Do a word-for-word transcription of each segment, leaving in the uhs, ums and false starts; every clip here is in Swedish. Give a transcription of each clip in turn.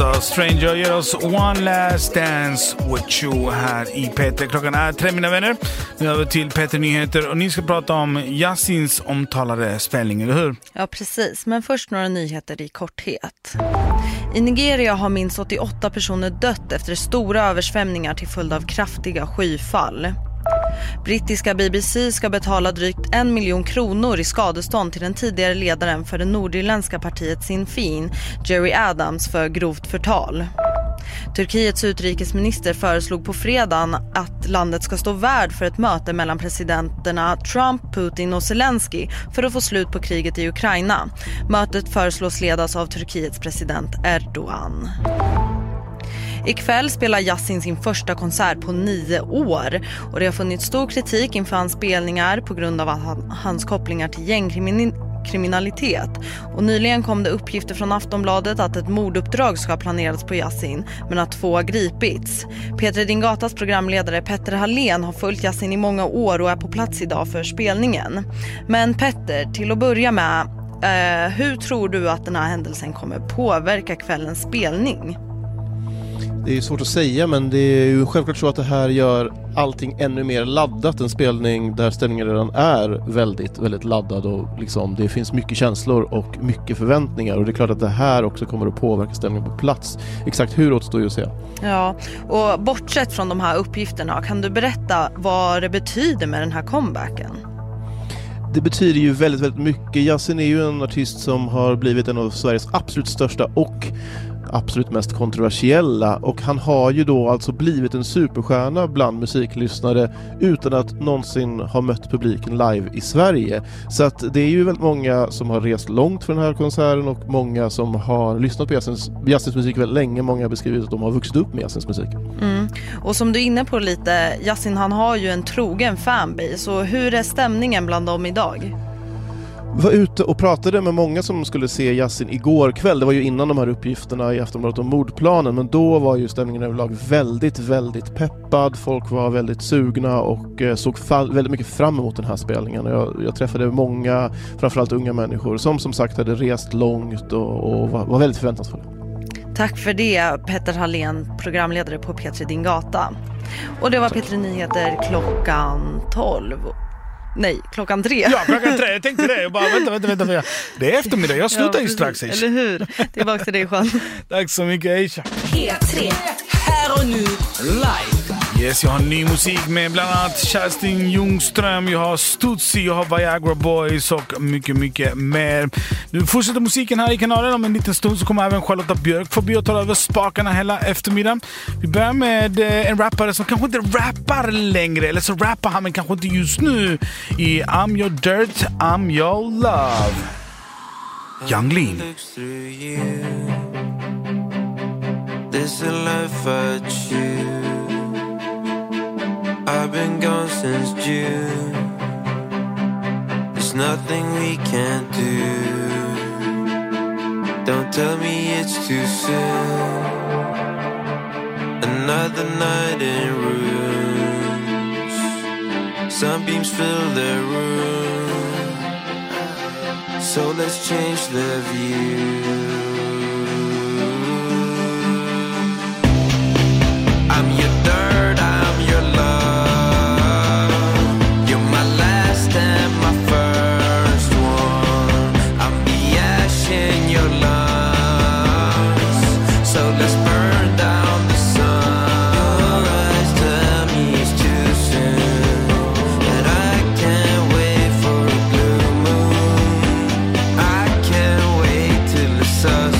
alltså Stranger ger oss One Last Dance with you här i Peter. Klockan är tre, mina vänner. Nu över till Peter Nyheter och ni ska prata om Yassins omtalade spelning, eller hur? Ja, precis. Men först några nyheter i korthet. I Nigeria har minst åttioåtta personer dött efter stora översvämningar till följd av kraftiga skyfall. Brittiska B B C ska betala drygt en miljon kronor i skadestånd till den tidigare ledaren för det nordirländska partiet Sinn Féin, Gerry Adams, för grovt förtal. Turkiets utrikesminister föreslog på fredagen att landet ska stå värd för ett möte mellan presidenterna Trump, Putin och Zelensky för att få slut på kriget i Ukraina. Mötet föreslås ledas av Turkiets president Erdogan. Ikväll spelar Yassin sin första konsert på nio år och det har funnits stor kritik inför hans spelningar på grund av att han, hans kopplingar till gängkriminalitet. Och nyligen kom det uppgifter från Aftonbladet att ett morduppdrag ska ha planerats på Yassin, men att två har gripits. Peter Din Gatas programledare Petter Hallén har följt Yassin i många år och är på plats idag för spelningen. Men Petter, till att börja med, eh, hur tror du att den här händelsen kommer påverka kvällens spelning? Det är svårt att säga, men det är ju självklart så att det här gör allting ännu mer laddat. En spelning där ställningen redan är väldigt, väldigt laddad och liksom, det finns mycket känslor och mycket förväntningar. Och det är klart att det här också kommer att påverka ställningen på plats. Exakt hur återstår ju att se. Ja, och bortsett från de här uppgifterna, kan du berätta vad det betyder med den här comebacken? Det betyder ju väldigt, väldigt mycket. Yassin är ju en artist som har blivit en av Sveriges absolut största och absolut mest kontroversiella, och han har ju då alltså blivit en superstjärna bland musiklyssnare utan att någonsin ha mött publiken live i Sverige. Så att det är ju väldigt många som har rest långt för den här konserten och många som har lyssnat på Yassins, Yassins musik väldigt länge. Många har beskrivit att de har vuxit upp med Yassins musik. Mm. Och som du är inne på lite, Yassin, han har ju en trogen fanbase, så hur är stämningen bland dem idag? Var ute och pratade med många som skulle se Yassin igår kväll. Det var ju innan de här uppgifterna i Aftonbladet om mordplanen, men då var ju stämningen överlag väldigt, väldigt peppad. Folk var väldigt sugna och eh, såg fall, väldigt mycket fram emot den här spelningen. Jag, jag träffade många, framförallt unga människor, som som sagt hade rest långt och, och var, var väldigt förväntansfulla. Tack för det, Petter Hallén, programledare på P tre Din Gata. Och det var P tre Nyheter klockan tolv. Nej, klockan tre. Ja, klockan tre. Jag tänkte det. Jag bara, vänta, vänta, vänta, vänta. Det är eftermiddag. Jag slutar ja, ju strax, Aisha. Eller hur? Tillbaka till dig själv. Tack så mycket, Aisha. P tre. Här och nu, live. Yes, jag har ny musik med bland annat Kerstin Ljungström, jag har Stutzi, jag har Viagra Boys och mycket, mycket mer. Nu fortsätter musiken här i kanalen. Om en liten stund så kommer även Charlotta Björk förbi och ta över spakarna hela eftermiddagen. Vi börjar med en rappare som kanske inte rappar längre, eller så rappar han men kanske inte just nu, i I'm Your Dirt, I'm Your Love. Young Lean. This a life I choose. I've been gone since June. There's nothing we can't do. Don't tell me it's too soon. Another night in rooms. Sunbeams fill the room. So let's change the view. I'm your dirt, I'm your love. You're my last and my first one. I'm the ash in your lungs. So let's burn down the sun. Your eyes tell me it's too soon, and I can't wait for a blue moon. I can't wait till the sun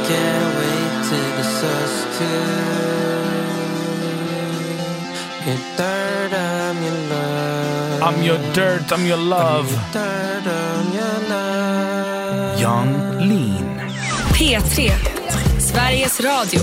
can't wait till it's us two. Your dirt, I'm your love. I'm your dirt, I'm your love. Dirt, I'm your love. Young Lean. P tre, Sveriges Radio.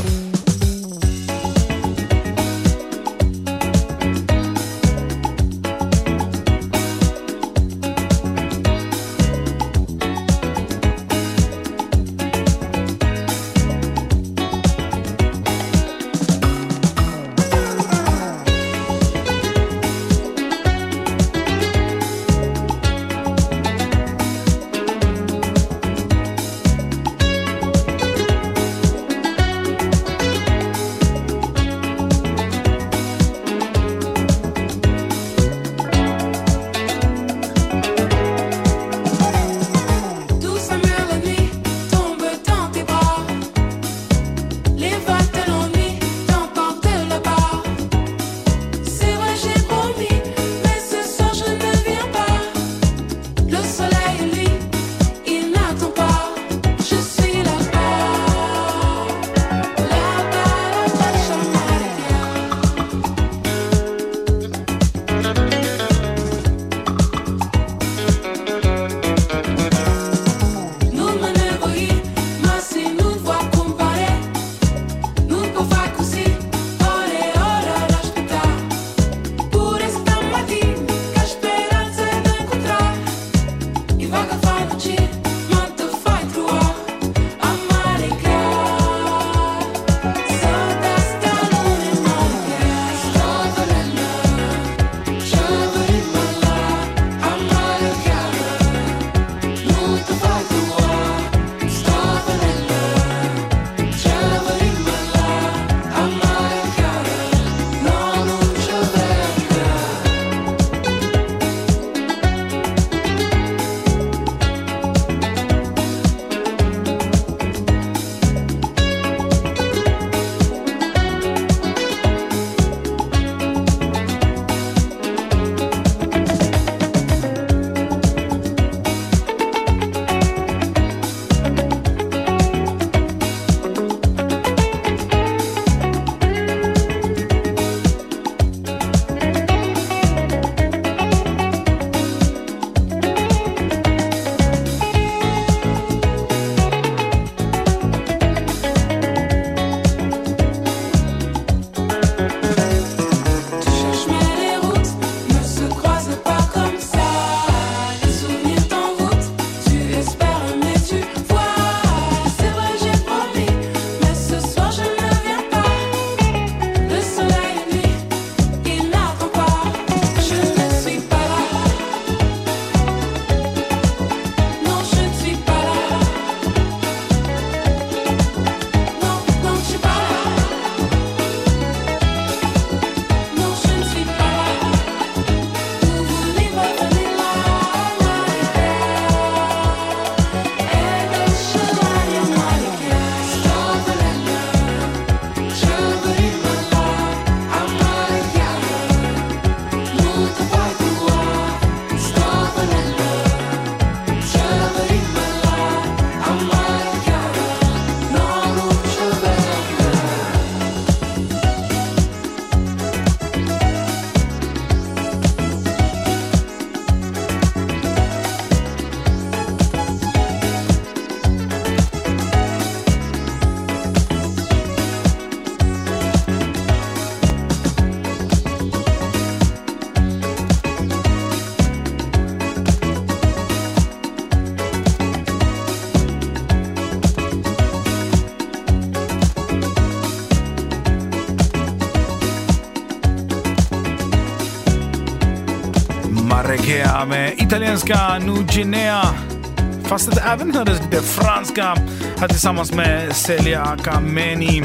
Marrekea med italienska Nuginea. Fast det även hördes lite franska här tillsammans med Celia Kameni.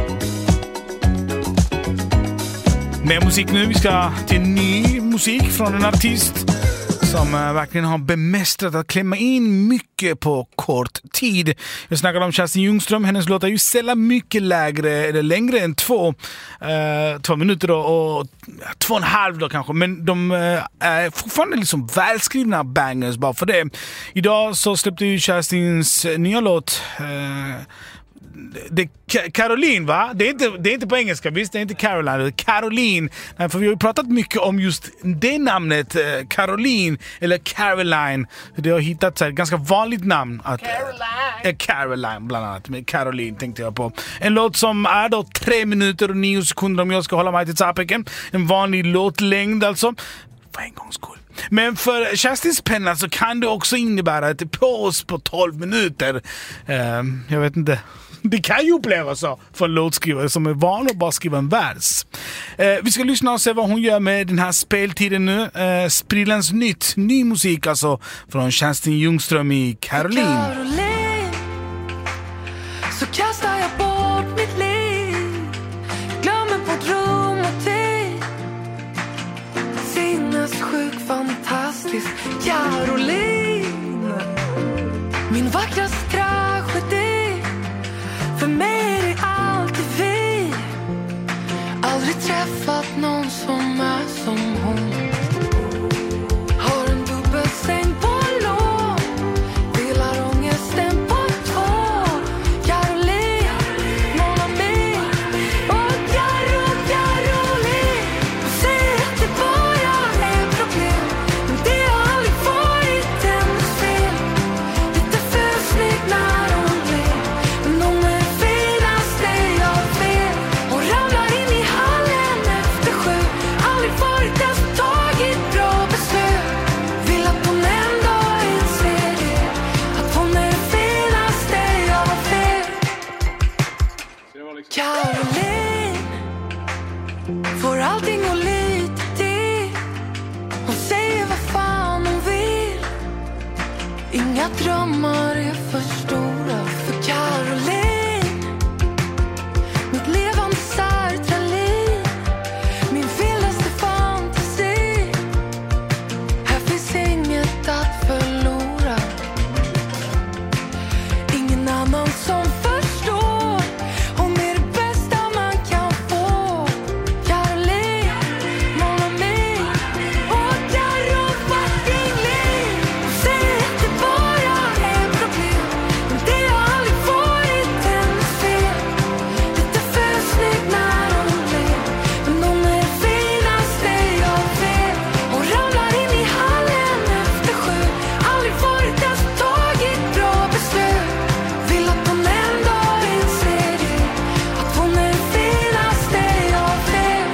Mer musik nu. Vi ska till ny musik från en artist som äh, verkligen har bemästrat att klämma in mycket på kort tid. Jag snackar om Kerstin Ljungström. Hennes låtar är ju sällan mycket lägre eller längre än två, äh, två minuter då, och två och en halv då kanske. Men de äh, är fortfarande liksom välskrivna bangers bara för det. Idag så släppte ju Kerstins nya låt äh, det är Caroline, va? Det är, inte, det är inte på engelska, visst? Det är inte Caroline, det är Caroline. Nej, för vi har ju pratat mycket om just det namnet, Caroline eller Caroline. Det har hittat ett ganska vanligt namn. Att, Caroline. Äh, Caroline bland annat, med Caroline tänkte jag på. En låt som är då tre minuter och nio sekunder om jag ska hålla mig till tapiken. En vanlig låtlängd alltså. För en gångs skull. Men för Kerstins penna så kan det också innebära ett paus på tolv minuter. Uh, jag vet inte. Det kan ju upplevas så för en låtskrivare som är van att bara skriva en vers. Uh, vi ska lyssna och se vad hon gör med den här speltiden nu. Uh, Sprillans nytt, ny musik alltså från Kerstin Ljungström i Caroline. Caroline, så kastar jag bort mitt liv. Glömmer på rum och tid. Sinnessjuk, fantastisk Caroline. Min vackraste tragedi. För mig är det alltid vi. Aldrig träffat någon som är som hon. Har en dubbelsäng på lån. Delar ångesten på två. Caroline, mon ami. Och Caro, Caroline. Du säger att det bara är problem. Men det har aldrig varit hennes fel. Lite för snygg när hon ler. Men hon är det finaste jag vet. Hon ramlar in i hallen efter sju. Aldrig varit den som tagit bra beslut. Vill att hon en dag inser det. Att hon är det finaste jag vet. Caroline får allting och lite till. Hon säger vad fan hon vill. Inga drömmar är för stora för Caroline. Mitt levande sertralin. Min vildaste fantasi. Här finns inget att förlora. Ingen annan som förstår. Hon är det bästa man kan få. Caroline, mon ami. Och Caro fucking Lee. Hon säger att det bara är problem. Men det har aldrig varit hennes fel. Lite för snygg när hon ler. Men hon är det finaste jag vet. Hon ramlar in i hallen efter sju. Aldrig varit den som tagit bra beslut. Vill att hon en dag inser det. Att hon är det finaste jag vet.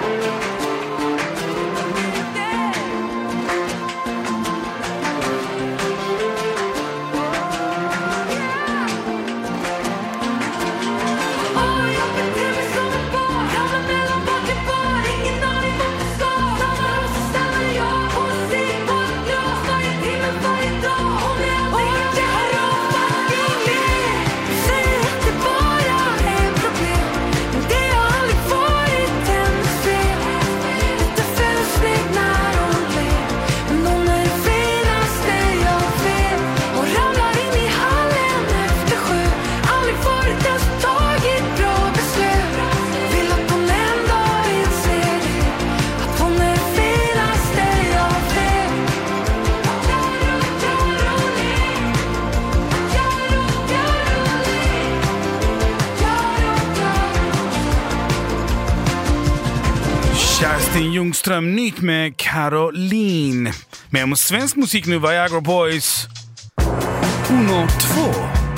Åh, jag beter mig som ett barn. Ramlar mellan bak till bar. Ingen aning vart det ska. Samma rum så stannar jag. Hon ser på ett glas. Varje timme, varje dag. Hon är alltid Caro fucking Lee. Hon säger att det bara är problem. Men det har aldrig varit hennes fel. Lite för snygg när hon ler. Men hon är det finaste jag vet. Hon ramlar in i hallen efter sju. Aldrig varit den som tagit bra beslut. Vill att hon en dag inser det. Att hon är det finaste jag vet. Kerstin Ljungström, nytt med Caroline. Med om svensk musik nu, Viagra Boys. Uno, två.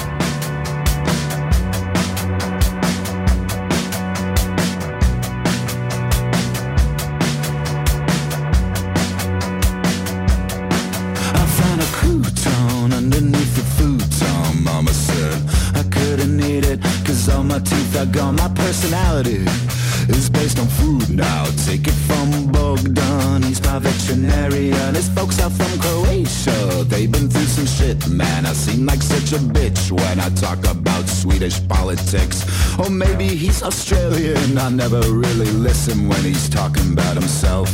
I found a crouton underneath the futon. Mama said I couldn't eat it, cause all my teeth are gone. My personality is based on food now. Take it from Bogdan, he's my veterinarian. His folks are from Croatia, they've been through some shit, man. I seem like such a bitch when I talk about Swedish politics. Or maybe he's Australian, I never really listen when he's talking about himself.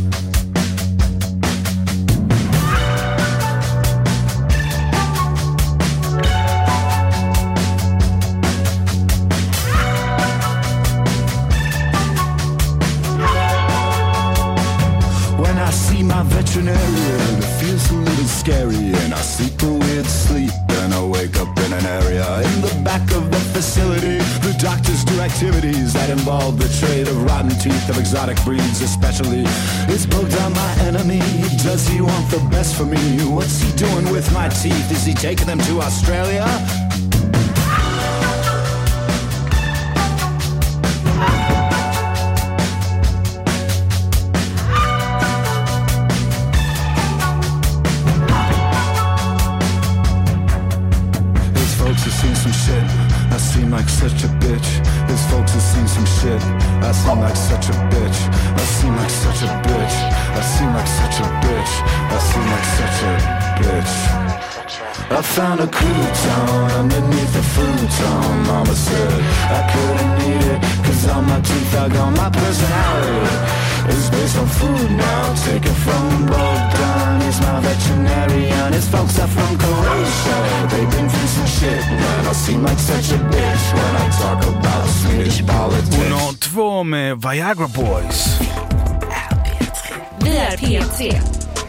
My veterinarian, it feels a little scary, and I sleep a weird sleep and I wake up in an area in the back of the facility. The doctors do activities that involve the trade of rotten teeth of exotic breeds especially. Is Bogdan my enemy? Does he want the best for me? What's he doing with my teeth? Is he taking them to Australia? I seem like such a bitch. His folks have seen some shit. I seem like such a bitch. I seem like such a bitch. I seem like such a bitch. I seem like such a bitch. I found a crouton underneath the futon. Mama said I couldn't eat it, cause all my teeth are gone. My personality is based on food now. Take it from Bogdan, he's my veterinarian. His folks are from Croatia, they've been through some shit. Man, I seem like such a bitch when I talk about Swedish politics. Uno två med Viagra Boys. Vi är P tre.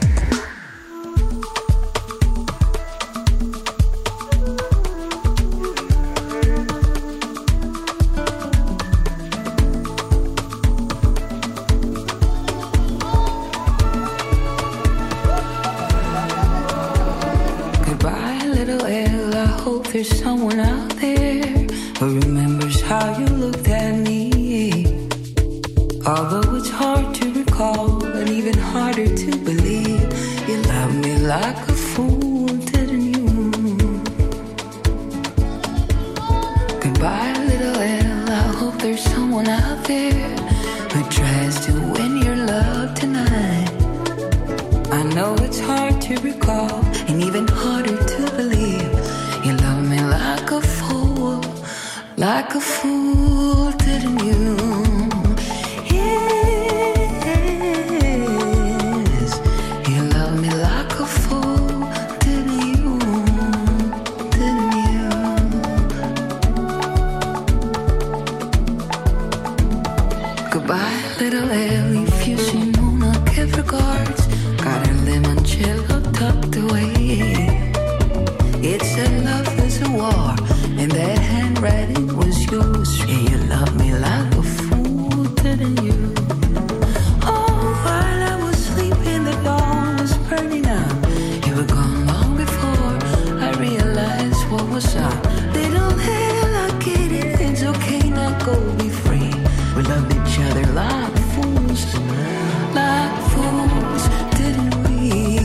There's someone out there who remembers how you looked at me. Although it's hard to recall and even harder to believe, you love me like a fool, didn't you? Goodbye, little L. I hope there's someone out there who tries to win your love tonight. I know it's hard to recall and even harder to believe. You love me like a fool, like a fool, didn't you? Yes, you love me like a fool, didn't you? Didn't you? Goodbye, little Ellie, fusion Mona, give regards. Got her limoncello tucked away. It said love is a war, and that handwriting was yours. Yeah, you love me like a fool, didn't you? Oh, while I was sleeping, the dawn was burning up. You were gone long before I realized what was up. Little hell, I get it. It's okay, now go be free. We loved each other like fools, like fools, didn't we?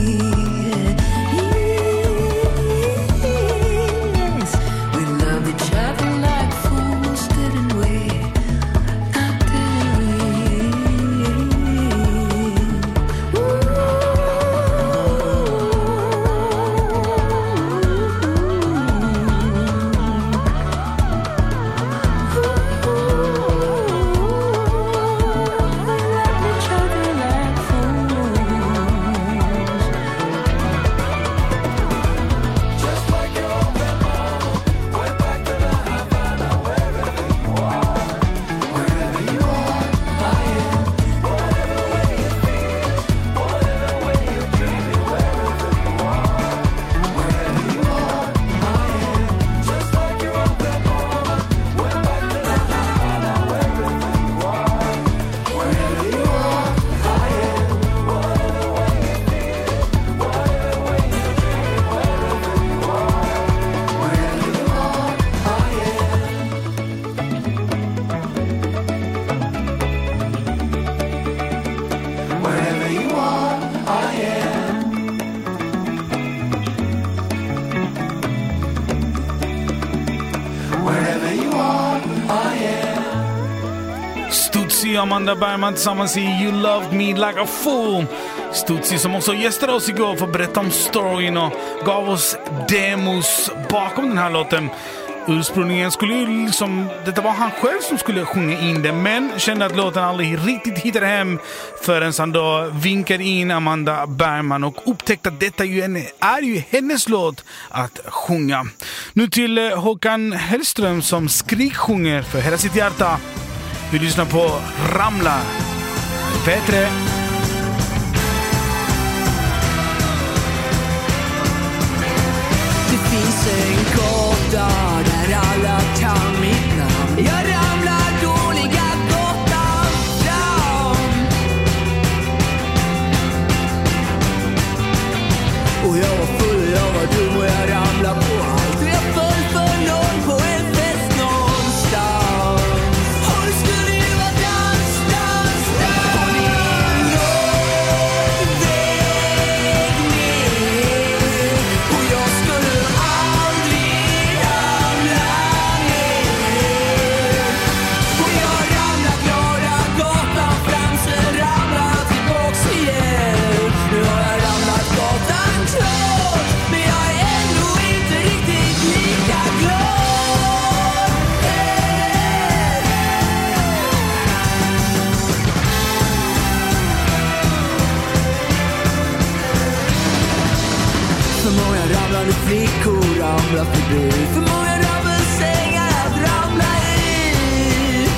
Amanda Bergman tillsammans i You Loved Me Like a Fool. Stutzi som också gästade oss igår för att berätta om storyn och gav oss demos bakom den här låten. Ursprungligen skulle ju liksom, det var han själv som skulle sjunga in det, men kände att låten aldrig riktigt hittade hem förrän han då vinkade in Amanda Bergman och upptäckte att detta ju en, är ju hennes låt att sjunga. Nu till Håkan Hellström som skriksjunger för hela sitt hjärta. Vi lyssnar på Ramla. P tre. Det finns en gata där ramlar förbi. För många drabbelsängar att ramla i.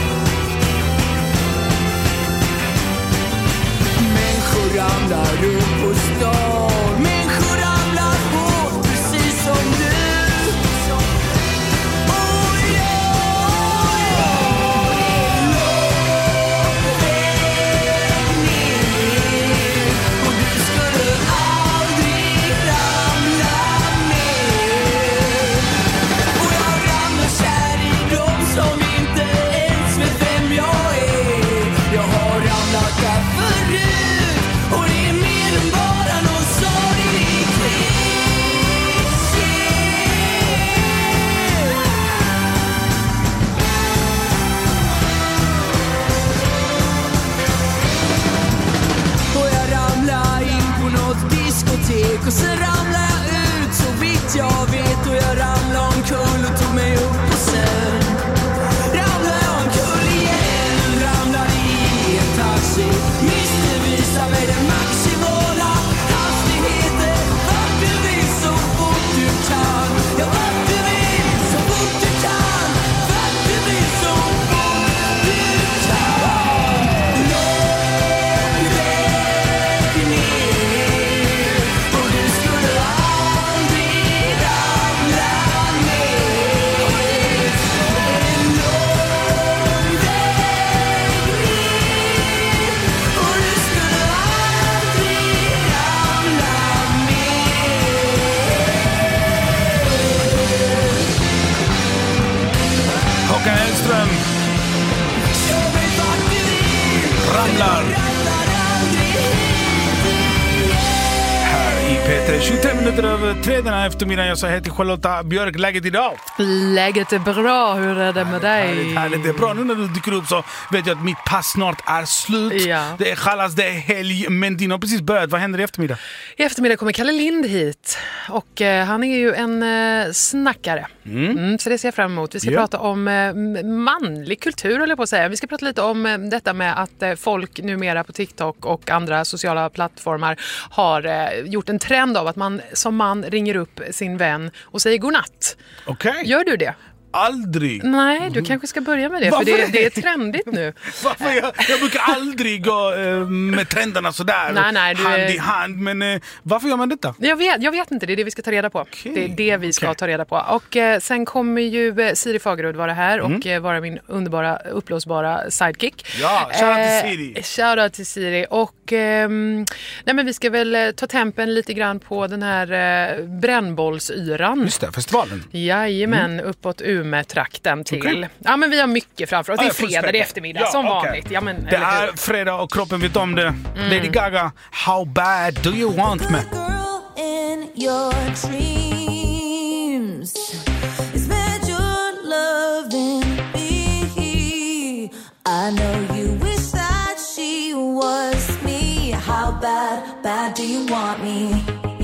Människor ramlar upp på stan. Människor ramlar på precis som du. Och sen ramlade jag ut så vitt jag vet. Och jag ramlade omkull och tog mig upp och sen ramlade jag omkull igen. Ramlade i en taxi. Mister visa mig den maximala hastigheten. Vart du vill så fort du kan. Ja, vart du vill så fort du kan. Vart du vill så fort du kan. Lång väg ner. Och du skulle aldrig ramla ner. En lång väg ner. Och du skulle aldrig ramla ner. Håkan Hellström Kör mig vart du vill. ramlar Ramlar aldrig hit. här i P tre. tjugotre minuter över tre den här eftermiddagen. Jag säger hej till Charlotta Björk. Läget idag? Läget är bra, hur är det med dig? Härligt, härligt. Det är bra. Nu när du dyker upp så vet jag att mitt pass snart är slut. Ja. Det är chalas, det är helg. Men din har precis börjat. Vad händer i eftermiddag? I eftermiddag kommer Kalle Lind hit och eh, han är ju en eh, snackare. Mm. Mm, så det ser jag fram emot. Vi ska Ja. prata om eh, manlig kultur, eller på att säga. Vi ska prata lite om eh, detta med att eh, folk numera på TikTok och andra sociala plattformar har eh, gjort en trend av att man som man ringer upp sin vän och säger godnatt. Okej. Gör du det? Aldrig. Nej, du kanske ska börja med det, Varför för det, det? det är trendigt nu. Varför? Jag, jag brukar aldrig gå eh, med trenderna sådär. Nej, nej, du hand är- i hand. Men eh, varför gör man detta? Jag vet, jag vet inte, det är det vi ska ta reda på. Okej. Det är det vi ska Okej. ta reda på. Och eh, sen kommer ju eh, Siri Fagerud vara här Mm. och eh, vara min underbara, upplåsbara sidekick. Ja, shoutout till Siri. Eh, shoutout till Siri. Och ehm, nej, men vi ska väl eh, ta tempen lite grann på den här eh, brännbollsyran. Just det, festivalen. Jajamän, uppåt Umeå-trakten till. Okej. Ja, men vi har mycket framför oss. Det Ja, är jag får fredag, det är spänna. eftermiddag, Ja, som okej. vanligt. Ja, men, Det eller hur? är fredag och kroppen vet om det. Lady Gaga, How bad do you want me? Girl in your dreams is meant your loving me. I know you wish that she was me. How bad, bad do you want me?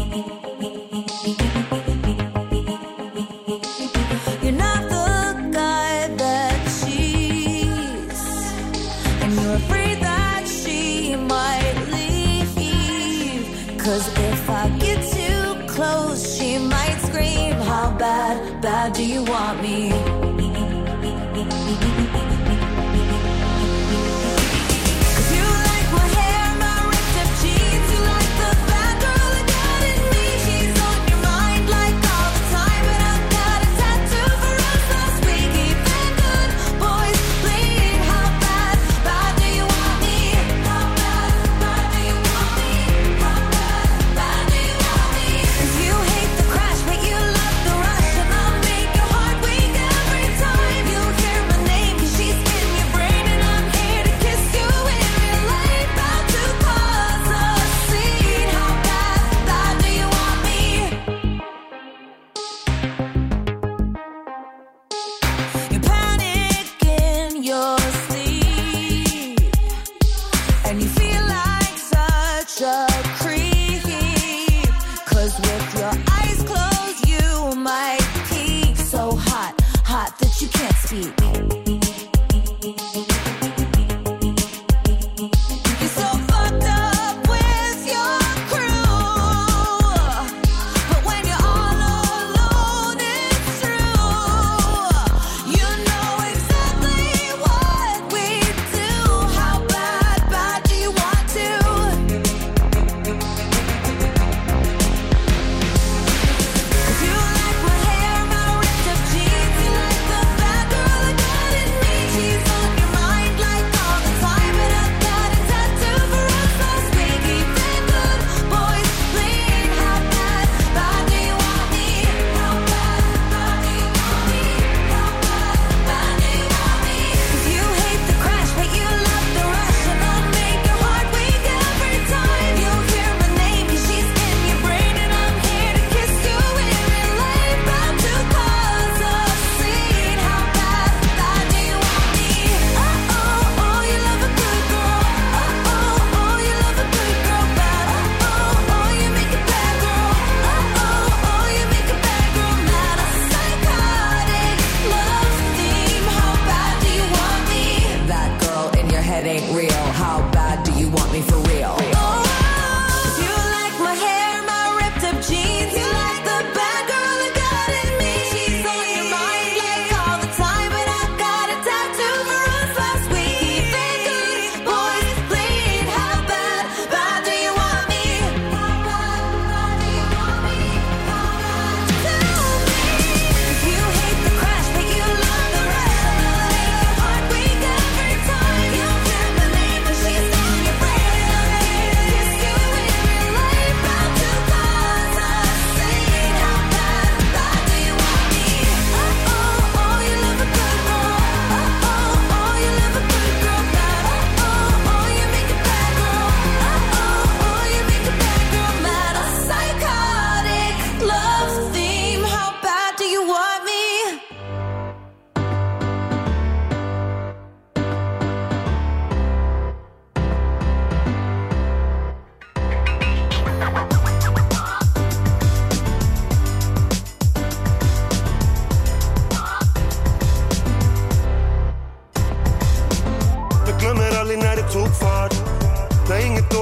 You're not the guy that she's, and you're afraid that she might leave. 'Cause if I get too close, she might scream. How bad, bad do you want me?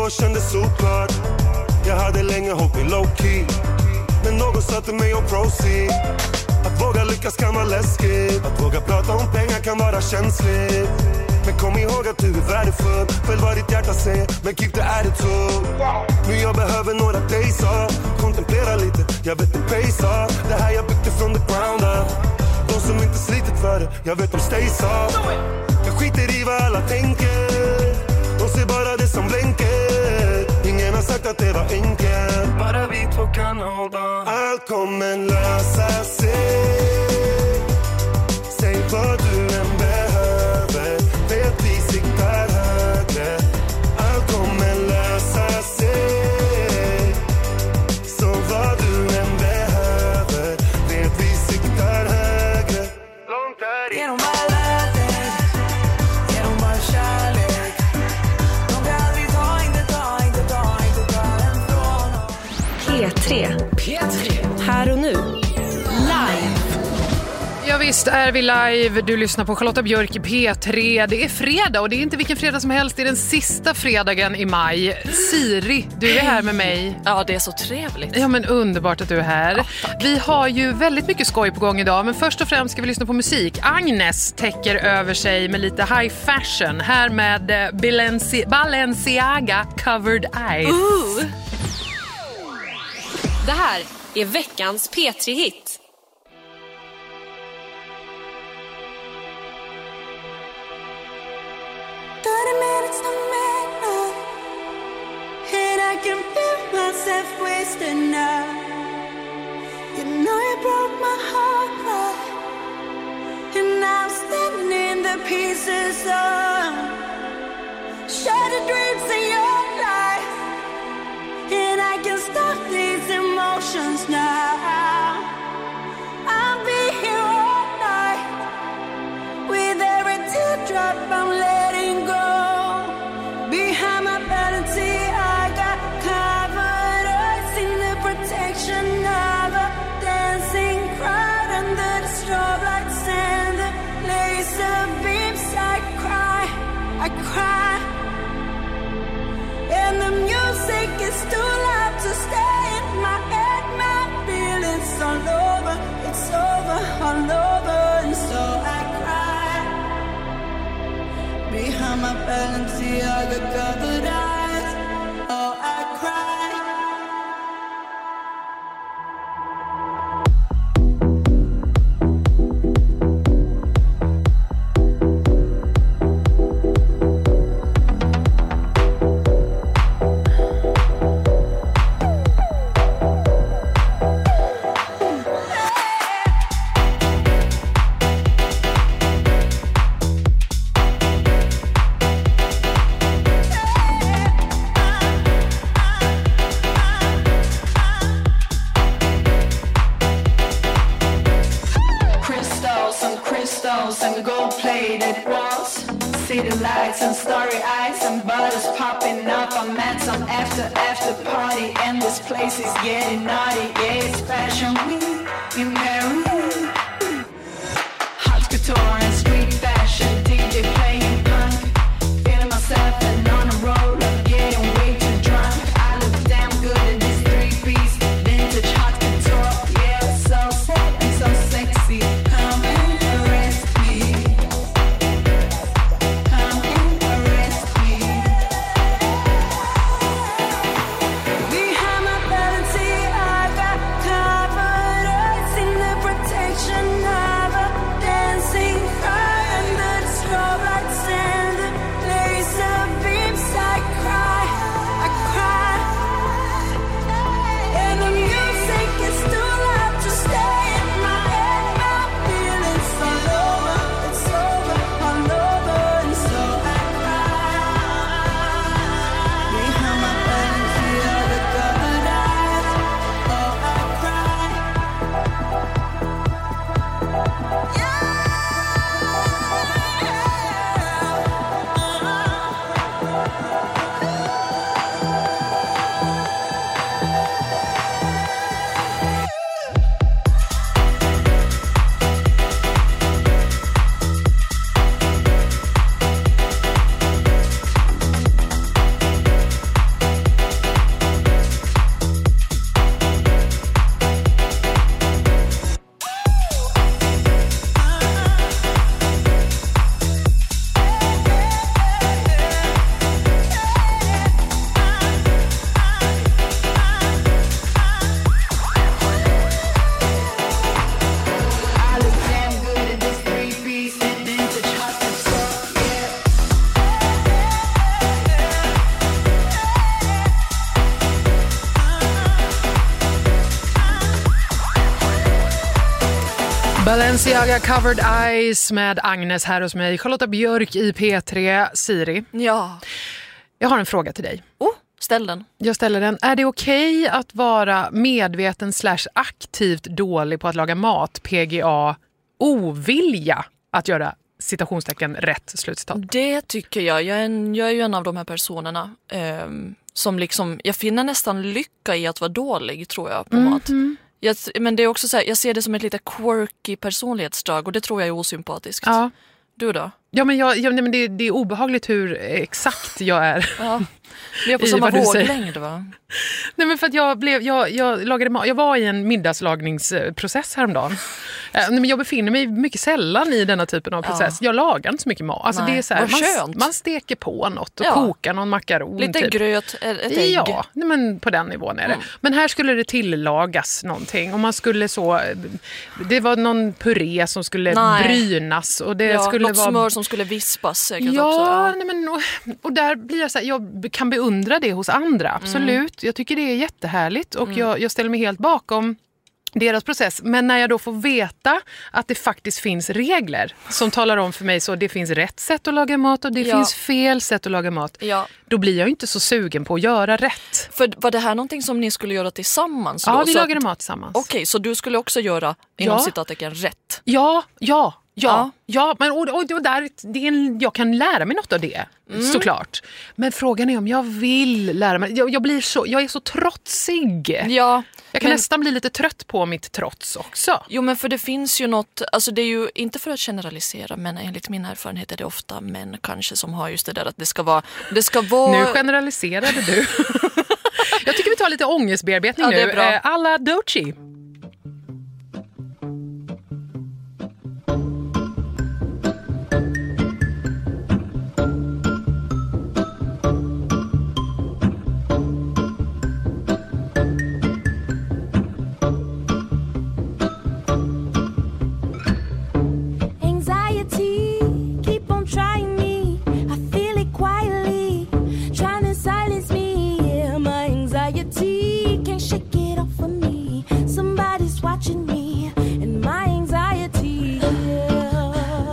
och kände såklart. Jag hade länge hållit low key, men någon sa till mig och proceed. Att våga lyckas kan vara läskigt, att våga prata om pengar kan vara känsligt. Men kom ihåg att du är värdefull, följ vad ditt hjärta säger, men keep the attitude. Nu jag behöver några days off, kontemplera lite, jag vet det pays off. Det här jag byggde från the ground up. De som inte slitit för det, jag vet de stays off. Jag skiter i vad alla tänker, de ser bara det som blänker. Ingen har sagt att det var enkelt, bara vi två kan hold on. Allt kommer lösa sig, säg vad du än behöver, vet vi siktar högre. Allt kommer lösa sig, så vad du än behöver, vet vi siktar högre. Långt där i. Genom alla lägen, genom all kärlek, de kan aldrig ta, inte ta, inte ta, inte ta den från oss. P tre. P tre. Här och nu. Live. Ja, visst är vi live. Du lyssnar på Charlotta Björk i P tre. Det är fredag och det är inte vilken fredag som helst. Det är den sista fredagen i maj. Siri, du är här med mig. Ja, det är så trevligt. Ja, men underbart att du är här. Ja, vi har ju väldigt mycket skoj på gång idag. Men först och främst ska vi lyssna på musik. Agnes täcker över sig med lite high fashion. Här med Balenci- Balenciaga Covered Eyes. Uh. Det här är veckans P tre-hit. thirty minutes to midnight, and I can feel myself wasting now. You know you broke my heart, right? And I'm standing in the pieces of shattered dreams in your life, and I can stop these emotions now. I'll be here all night with every teardrop I'm letting go. Behind my vanity, I got covered eyes in the protection of a dancing crowd under the strobe lights and the laser beams. I cry, I cry, and the music is too loud to stay in my head. My feelings all over, it's over, all over, and so I cry. Behind my Balenciaga covered eyes, oh I cry. And gold-plated walls, city lights and starry eyes and bottles popping up. I'm at some after after party and this place is getting naughty. Yeah, it's fashion week in Paris. Hot couture and street fashion, D J playing punk, feeling myself and on a roll. I'm getting way too drunk. I look damn good in this three-piece vintage hot couture. Yeah, it's so sad and so sexy. Come and arrest me. Come and arrest me. Behind my vanity, I got covered eyes in the protection Balenciaga Covered Eyes med Agnes här hos mig. Charlotta Björk i P tre. Siri. Ja. Jag har en fråga till dig. Oh, ställ den. Jag ställer den. Är det okej att vara medveten slash aktivt dålig på att laga mat? P G A. Ovilja att göra citationstecken rätt, slutcitat. Det tycker jag. Jag är, en, jag är ju en av de här personerna eh, som liksom, jag finner nästan lycka i att vara dålig, tror jag, på Mm, mat. mm. Jag, men det är också så här, jag ser det som ett lite quirky personlighetsdrag och det tror jag är osympatiskt. Ja. Du då? Ja, men, jag, jag, nej, men det, det är obehagligt hur exakt jag är. Ja. Vi är på I samma vad du säger. våglängd, va? Nej, men för att jag blev jag, jag lagade mat. Jag var i en middagslagningsprocess häromdagen. Eh, men jag befinner mig mycket sällan i denna typen av process. Ja. Jag lagar inte så mycket mat. Alltså, Nej. det är så här, Vad man, skönt. man steker på något och Ja. kokar någon makaron. Lite typ. gröt, ett ägg. Ja, nej, men på den nivån är det. Mm. Men här skulle det tillagas någonting. Och man skulle så... Det var någon puré som skulle Nej. brynas. Och det Ja, skulle något vara... smör som skulle vispas säkert Ja, också. Ja. nej, men, och, och där blir jag så här, jag kan beundra det hos andra, absolut. Mm. Jag tycker det är jättehärligt och Mm. jag, jag ställer mig helt bakom deras process. Men när jag då får veta att det faktiskt finns regler som talar om för mig så det finns rätt sätt att laga mat och det Ja. finns fel sätt att laga mat. Ja. Då blir jag ju inte så sugen på att göra rätt. För var det här någonting som ni skulle göra tillsammans? Ja, då? vi Så lagade att- mat tillsammans. Okej, så du skulle också göra inom Ja. citattecken rätt? Ja, ja, ja, Ja. ja. Men, och, och, och där, det är en, jag kan lära mig något av det, Mm. såklart. Men frågan är om jag vill lära mig. Jag, jag, blir så, jag är så trotsig. Ja, Jag kan men- nästan bli lite trött på mitt trots också. Jo, men för det finns ju något, alltså det är ju inte för att generalisera, men enligt min erfarenhet är det ofta män kanske som har just det där att det ska vara, det ska vara... Nu generaliserade du. Jag tycker vi tar lite ångestbearbetning Ja, nu. det är bra. Eh, alla Doechii. Anxiety, keep on trying me. I feel it quietly, trying to silence me. Yeah, my anxiety can't shake it off of me. Somebody's watching me, and my anxiety. Yeah.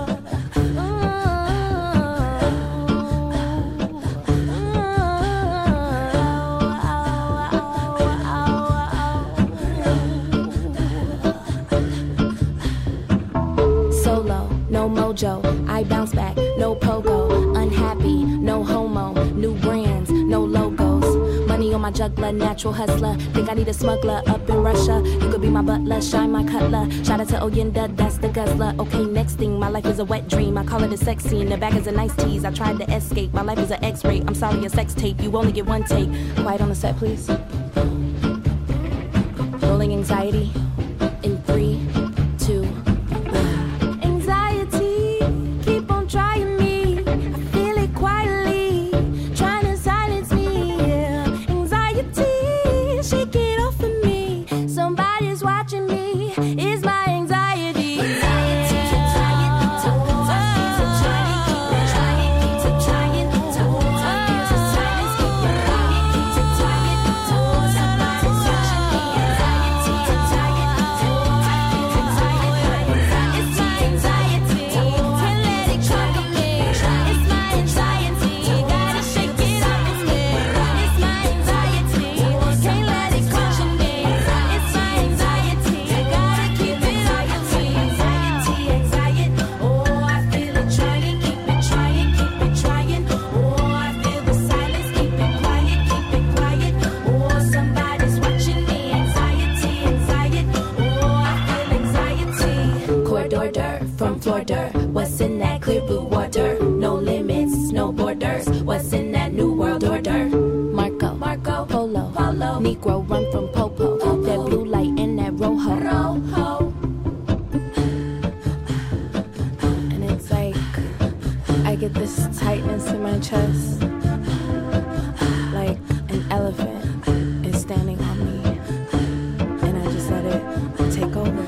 Solo, no mojo, I bounce back, no pogo. Unhappy, no homo, new brands, no logos. Money on my juggler, natural hustler. Think I need a smuggler up in Russia. You could be my butler, shine my cutler. Shout out to Oyenda, that's the guzzler. Okay, next thing, my life is a wet dream. I call it a sex scene, the back is a nice tease. I tried to escape, my life is an X-ray. I'm sorry, a sex tape, you only get one take. Quiet on the set, please. Rolling anxiety in three, two, one. Anxiety, keep on trying me. I feel it quietly, trying to silence me. Yeah. Anxiety, shake it off of me. Somebody's watching me. It's my anxiety. Anxiety, keep trying to keep trying, keep trying, keep trying to to silence, keep trying, keep trying to somebody's watching me. Anxiety, keep trying to keep trying. It's my anxiety. Can't let it conquer me. It's my anxiety. Gotta shake it off of me. It's my anxiety. Can't let it conquer me. It's my anxiety. Gotta keep it off of me. Anxiety, anxiety. Oh, I feel it trying. Keep it trying. Keep it trying. Oh, I feel the silence. Keep it quiet. Keep it quiet. Oh, somebody's watching me. Anxiety, anxiety. Oh, I feel anxiety. Corridor dirt from floor dirt. What's in that clear blue water? No limits, no borders. What's in that new world order? Marco, Marco, Polo, Polo. Negro run from Popo. That blue light in that Rojo. Rojo. And it's like I get this tightness in my chest, like an elephant is standing on me, and I just let it take over.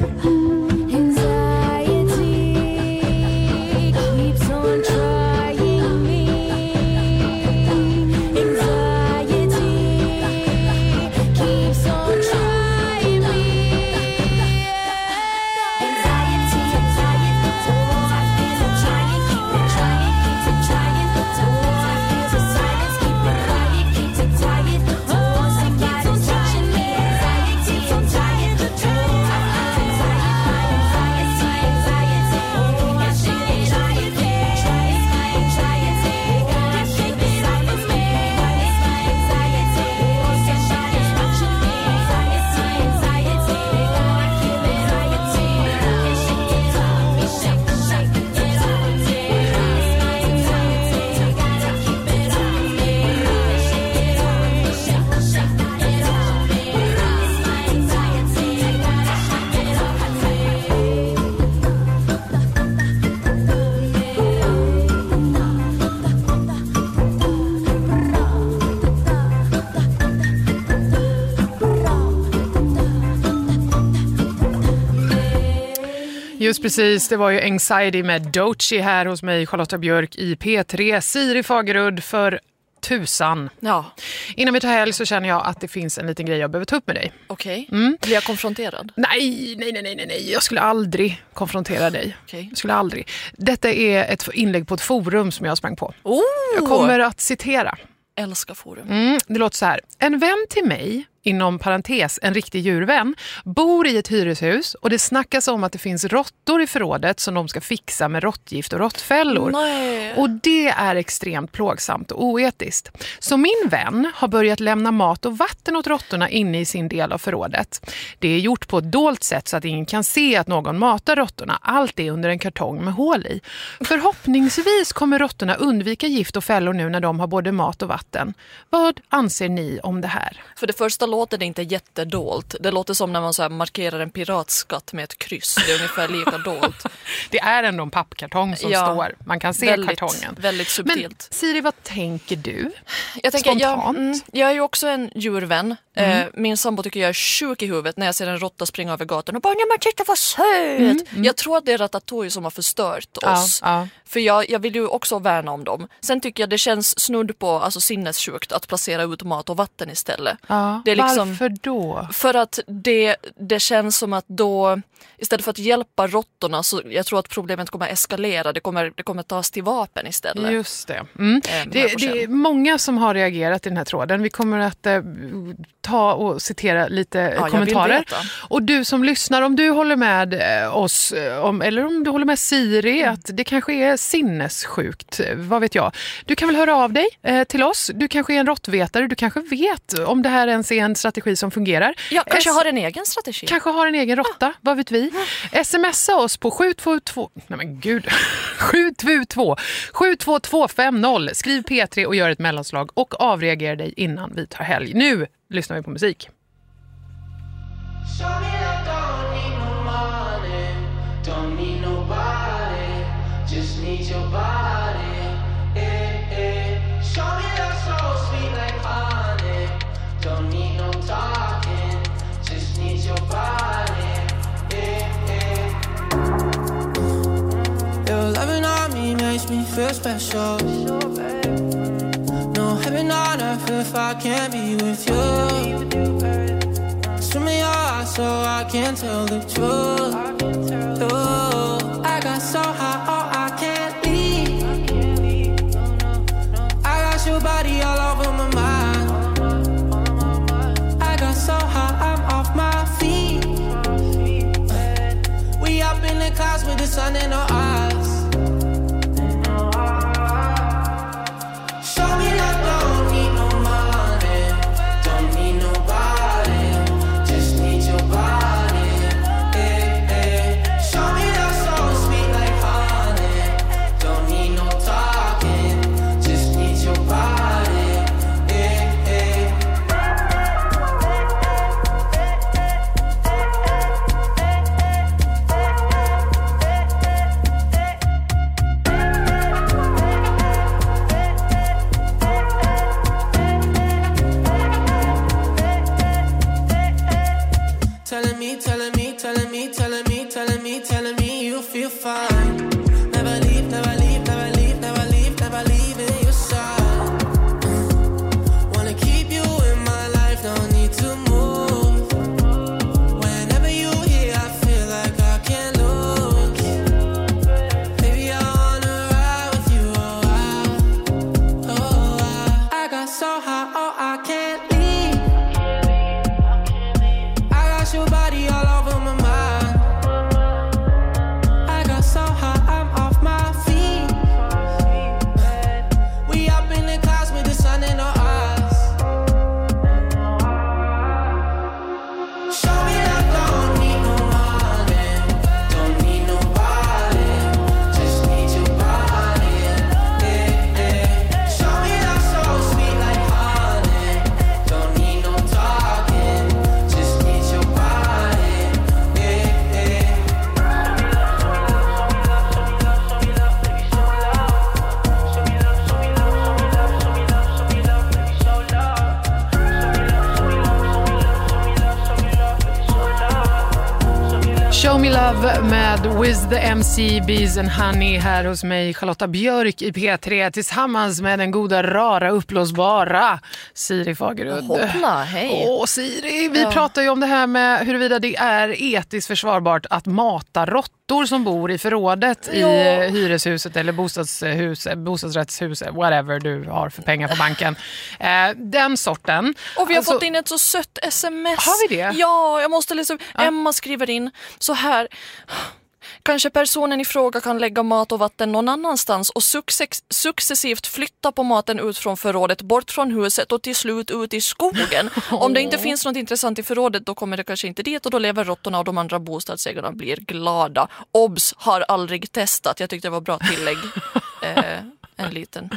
Anxiety keeps on trying me. Anxiety keeps on trying me. Anxiety, just precis. Det var ju Anxiety med Doechii här hos mig, Charlotta Björk i P tre. Siri Fagerud för tusan. Ja. Innan vi tar helg så känner jag att det finns en liten grej jag behöver ta upp med dig. Okej. Okay. Mm. Blir jag konfronterad? Nej, nej, nej, nej, nej. Jag skulle aldrig konfrontera dig. Okay. Jag skulle aldrig. Detta är ett inlägg på ett forum som jag sprang på. Oh. Jag kommer att citera. Älskar forum. Mm, det låter så här. En vän till mig, inom parentes en riktig djurvän, bor i ett hyreshus och det snackas om att det finns råttor i förrådet som de ska fixa med råttgift och råttfällor. Nej. Och det är extremt plågsamt och oetiskt. Så min vän har börjat lämna mat och vatten åt råttorna inne i sin del av förrådet. Det är gjort på ett dolt sätt så att ingen kan se att någon matar råttorna. Allt är under en kartong med hål i. Förhoppningsvis kommer råttorna undvika gift och fällor nu när de har både mat och vatten. Vad anser ni om det här? För det första låter det inte jättedolt. Det låter som när man så här markerar en piratskatt med ett kryss. Det är ungefär lika dolt. Det är ändå en pappkartong som ja, står. Man kan se väldigt, kartongen. Väldigt subtilt. Men Siri, vad tänker du? Jag tänker, spontant? Jag, mm, jag är ju också en djurvän. Mm. Eh, min sambo tycker jag är sjuk i huvudet när jag ser en råtta springa över gatan och bara, nej men titta vad söt. Mm. Mm. Jag tror att det är Ratatouille som har förstört oss. Ja, ja. För jag, jag vill ju också värna om dem. Sen tycker jag det känns snudd på alltså sinnessjukt att placera ut mat och vatten istället. Ja, det är liksom, varför då? För att det, det känns som att då, istället för att hjälpa råttorna, så jag tror att problemet kommer eskalera. Det kommer, det kommer tas till vapen istället. Just det. Mm. Ähm, det, det är många som har reagerat i den här tråden. Vi kommer att eh, ta och citera lite ja, kommentarer. Och du som lyssnar, om du håller med eh, oss, om, eller om du håller med Siri, mm. att det kanske är sinnessjukt, vad vet jag. Du kan väl höra av dig eh, till oss. Du kanske är en råttvetare, du kanske vet om det här ens är en strategi som fungerar. Ja, kanske S- har en egen strategi. Kanske har en egen råtta, ah. vad vet vi. Smsa oss på sju två två Nej men gud. sju två två sju två två fem noll. Skriv P tre och gör ett mellanslag och avreagera dig innan vi tar helg. Nu lyssnar vi på musik. Just need your body, eh, eh. Show me that so sweet like honey. Don't need no talking, just need your body, eh, eh. Your loving on me makes me feel special. No heaven on earth if I can't be with you. Swim me your eyes so I can tell the truth. Ooh, I got so high, oh, I can't leave. I got your body all over my mind. I got so high, I'm off my feet. We up in the clouds with the sun in our eyes. Show me that don't need no money, don't need nobody, just need your body, eh, eh. Show me that so sweet like honey, don't need no talking, just need your body, eh, eh. Love med With the M C, Bees and Honey här hos mig, Charlotta Björk i P tre tillsammans med den goda, rara, uppblåsbara Siri Fagerud. Hoppla, hej. Åh Siri, vi Ja. pratar ju om det här med huruvida det är etiskt försvarbart att mata råttor som bor i förrådet Ja. i hyreshuset eller bostadshus, bostadsrättshuset, whatever du har för pengar på banken. Eh, den sorten. Och vi har Alltså- fått in ett så sött sms. Har vi det? Ja, jag måste läsa upp. Ja. Emma skriver in så här. Kanske personen i fråga kan lägga mat och vatten någon annanstans och success- successivt flytta på maten ut från förrådet, bort från huset och till slut ut i skogen. Om det inte finns något intressant i förrådet då kommer det kanske inte dit och då lever råttorna och de andra bostadsägarna blir glada. Obs, har aldrig testat. Jag tyckte det var bra tillägg. eh, en liten.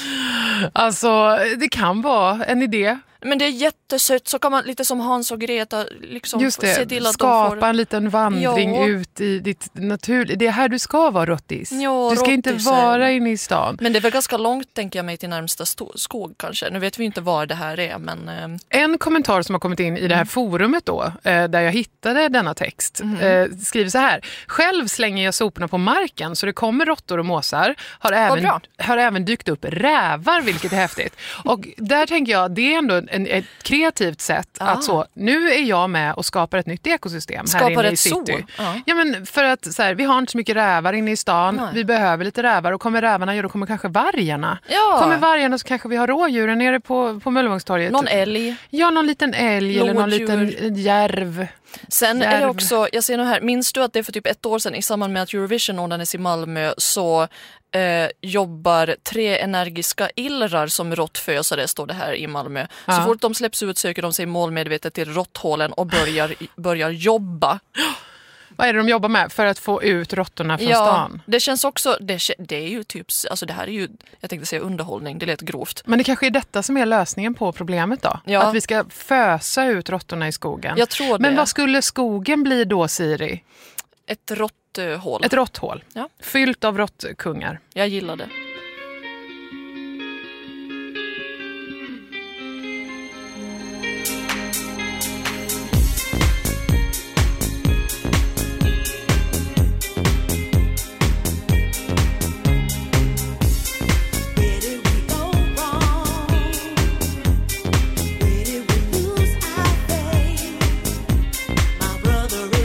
Alltså, det kan vara en idé. Men det är jättesött, så kan man lite som Hans och Greta liksom Just det, se till att skapa de får... en liten vandring Ja. ut i ditt natur. Det är här du ska vara, rottis. Ja, du ska inte rottis är- vara inne i stan. Men det är väl ganska långt, tänker jag mig, till närmsta sto- skog kanske. Nu vet vi inte var det här är, men... Eh... En kommentar som har kommit in i det här forumet då, eh, där jag hittade denna text, eh, skriver så här. Själv slänger jag soporna på marken så det kommer råttor och måsar. Har även, bra. har även dykt upp rävar, vilket är häftigt. Och där tänker jag, det är ändå en, ett kreativt sätt Ah. att så, nu är jag med och skapar ett nytt ekosystem Skapar här inne i ett city. zoo? Ja. Ja, men för att så här, vi har inte så mycket rävar inne i stan. Nej. Vi behöver lite rävar och kommer rävarna, ja då kommer kanske vargarna. Ja. Kommer vargarna så kanske vi har rådjuren nere på, på Möllevångstorget. Någon älg. Ja, någon liten älg eller någon Lådjur. liten järv. Sen är det Järv. också, jag ser nu här, minns du att det är för typ ett år sedan i samband med att Eurovision ordnades i Malmö så eh, jobbar tre energiska illrar som råttfösare, står det här i Malmö. Så Ja. fort de släpps ut söker de sig målmedvetet till råtthålen och börjar, börjar jobba. Vad är det de jobbar med för att få ut råttorna från Ja, stan? det känns också, det, kä- det är ju typ, alltså det här är ju, jag tänkte säga underhållning, det lät grovt. Men det kanske är detta som är lösningen på problemet då? Ja. Att vi ska fösa ut råttorna i skogen. Jag tror det. Men vad skulle skogen bli då, Siri? Ett råtthål. Ett råtthål. Ja. Fyllt av råttkungar. Jag gillar det.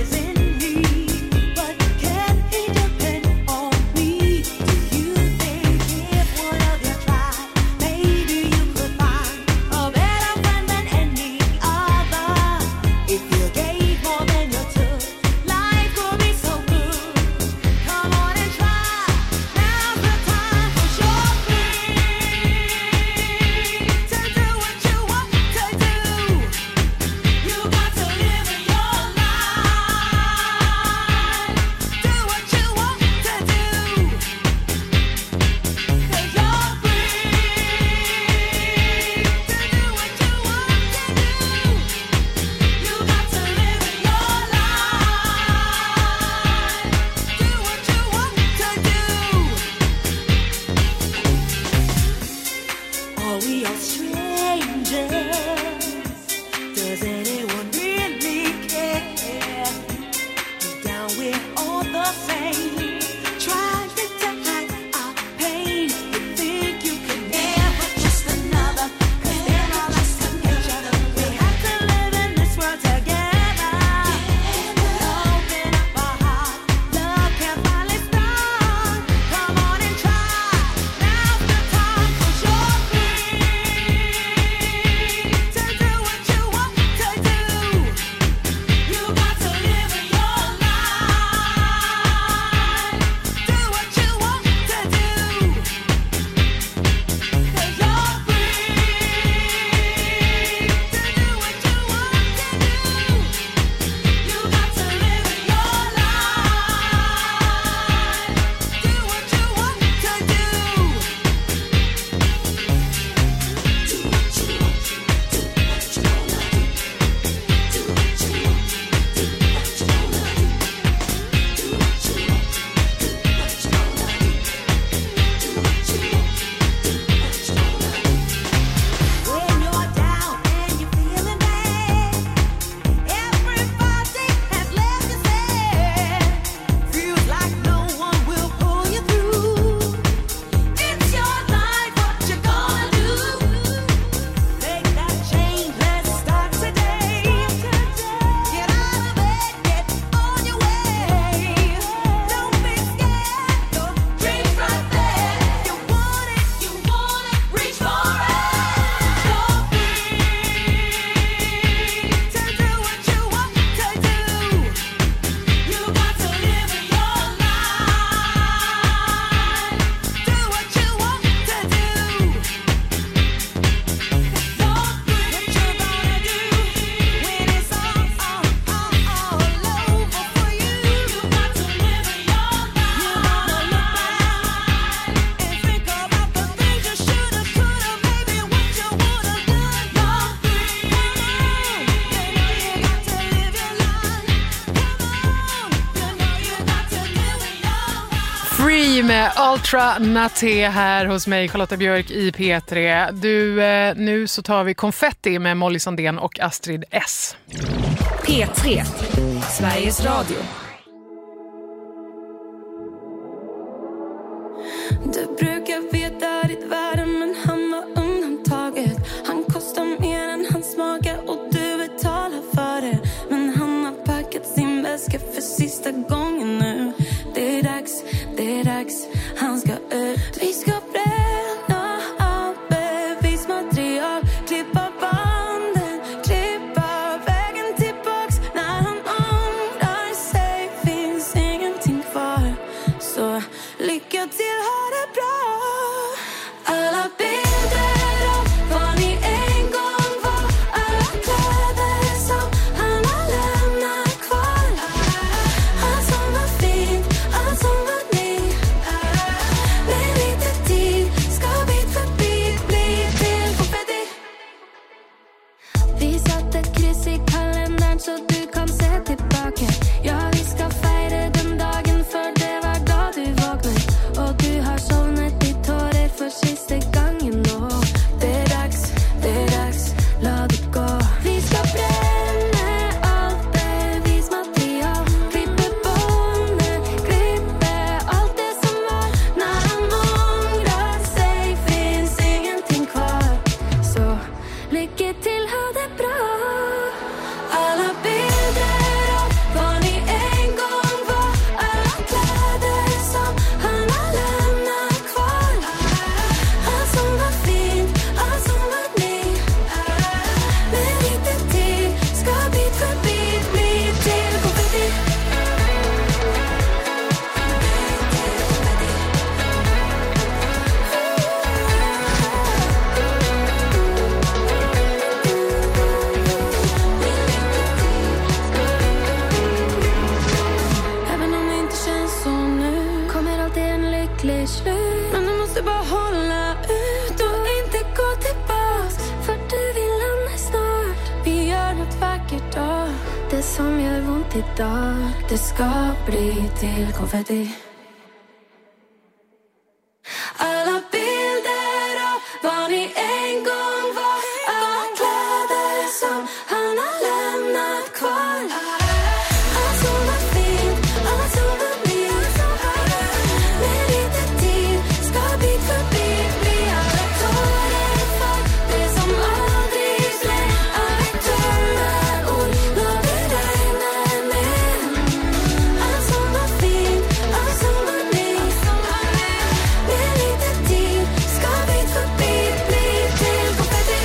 But can he depend on me? Do you think med Ultra Naté här hos mig, Charlotta Björk i P tre. Du, eh, nu så tar vi konfetti med Molly Sandén och Astrid S. P tre, Sveriges Radio. Du brukar veta ditt värde, men han var undantaget. Han kostar mer än han smakar och du betalar för det. Men han har packat sin väska för sista gången nu. Det är dags, det är dags, han ska ut. Vi ska bränna allt bevismaterial, klippa banden, klippa vägen tillbaks. När han ångrar sig finns ingenting kvar. Så lycka till, ha det bra. Alla bilder av vad ni en gång var, alla kläder som han har lämnat kvar. Allt som var fint, allt som var ny. Med lite tid ska bit för bit bli till konfetti. Vi satte kryss i kalendern så du kan se tillbaka. Ja, vi ska fira den dagen för det var då du vaknade. Och du har sovnat i tårer för sista gången. Och det är dags, det är dags, låt det gå. Vi ska bränna allt bevismaterial, klippa bonden, klippa allt det som var. När han ångrar sig finns ingenting kvar. Så lycka till, ha det bra. Alla bilder av vad ni en gång var, alla kläder som han har lämnat kvar. Allt som var fint, allt som var ny. Med lite tid ska bit för bit bli till konfetti. Även om det inte känns så nu, kommer alltid en lycklig slut. Men du måste bara hålla ut och inte gå tillbaks, för du vill lämna snart. Vi gör något vackert då, det som gör ont idag, det ska bli till konfetti. Alla bilder av vad ni en gång var, alla kläder som han har lämnat kvar. Allt som var fint, allt som var ny. Med lite tid ska bit för bit bli alla tårer för det som aldrig blev. Alla törna ord, låt det regna ner. Allt som var fint, allt som var ny. Med lite tid ska bit för bit bli till konfetti.